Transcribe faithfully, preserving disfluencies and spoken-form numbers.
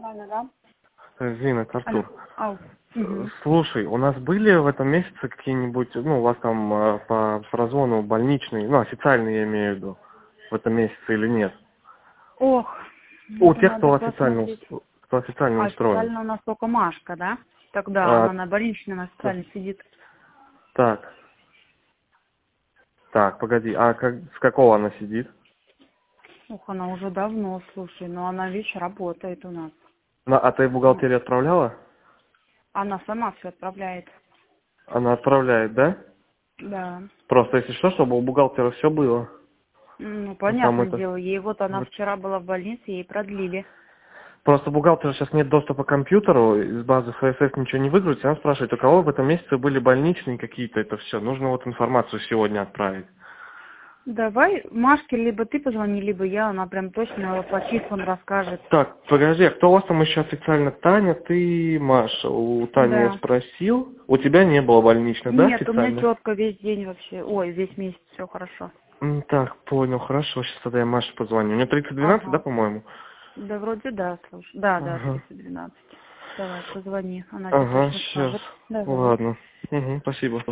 Нормально, да? Зина, это Алло. Артур. Ау. Мгм. Слушай, у нас были в этом месяце какие-нибудь, ну, у вас там э, по прозвону больничные, ну, официальные я имею в виду, в этом месяце или нет? Ох, У это тех, надо кто официально, посмотреть. ус- кто официально А устроен. официально у нас только Машка, да? Тогда А, она на больничном т- официально сидит. так, так, погоди, а как, с какого она сидит? Ух, она уже давно, слушай, но она, видишь, работает у нас. На, а ты в Ну, бухгалтерию отправляла? она сама все отправляет. Она отправляет, да? Да. Просто если что, чтобы у бухгалтера все было. Ну, Ну, там понятное это... дело, ей вот она вот. вчера была в больнице, ей продлили. Просто у бухгалтера сейчас нет доступа к компьютеру, из базы эф эс эс ничего не выгрузить, она спрашивает, у кого в этом месяце были больничные какие-то, это все. Нужно вот информацию сегодня отправить. Давай Машке либо ты позвони, либо я, она прям точно по числам расскажет. Так, подожди, а кто у вас там еще официально? Таня, ты, Маша. У Тани я Да. спросил. У тебя не было больничных, да, Нет, у меня официально? четко весь день вообще. Ой, весь месяц все хорошо. М, Так, понял, хорошо, сейчас тогда я Маше позвоню. У нее тридцать двенадцать, да, Ага. по-моему? Да, вроде да, слушай. Да, да, Ага. тридцать двенадцать. Давай, позвони, она тебе Ага, точно сейчас. скажет. Давай. Ладно. Угу, спасибо.